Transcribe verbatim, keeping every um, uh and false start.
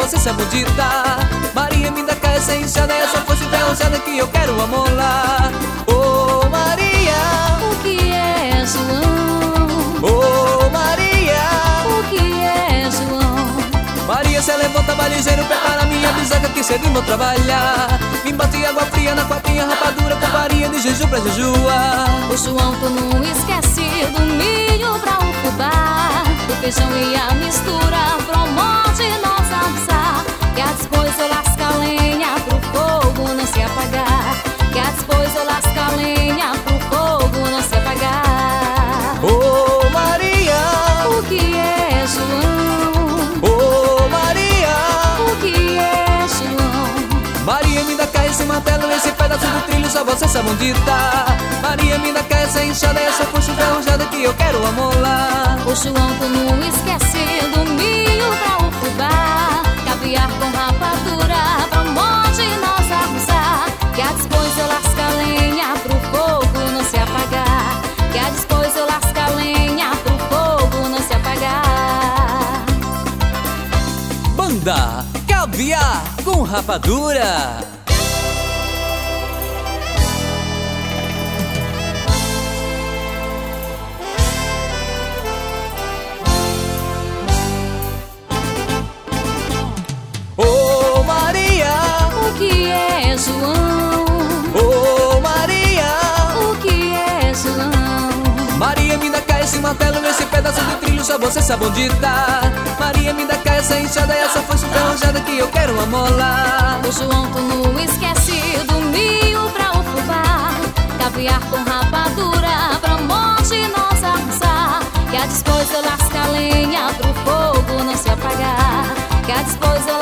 você se amudita. Maria, me dá cá essa enxada, essa força enferrujada que eu quero amolar. Oh Maria, O que é, João? oh Maria, O que é, João? Maria, se levanta, vai ligeiro, prepara minha bisaca que cedo vou trabalhar. Me bate água fria na copinha, rapadura com farinha de jejum pra jejuar. O João, tu não esquece do milho pra o fubá, do feijão e a mistura promove nós almoçar. Que a depois eu lasco a lenha pro fogo não se apagar. Que a depois eu lasco a lenha pro fogo não se apagar. Oh Maria, O que é, João? oh Maria, O que é, João? Maria, me dá cá esse martelo, esse pedaço do trilho, só você se amudita. Maria, me dá cá essa enxada, essa força enferrujada que eu quero amolar. O João, tu não esquece do milho pra o fubá, caviar com rapadura pra monte nós arrusar. Que a depois eu lasco a lenha pro fogo não se apagar. Que a depois eu lasco a lenha pro fogo não se apagar. Banda Caviar com Rapadura. Oh Maria, O que é, João? oh Maria, O que é, João? Maria, me dá cá esse martelo, esse pedaço de trilho, só você se amudita. Maria, me dá cá essa enxada, essa força enferrujada que eu quero amolar. O João, tu não esquece do milho pra o fubá, caviar com rapadura pra monte nós arrusar. Que a depois eu lasco a lenha pro fogo não se apagar. Que a depois eu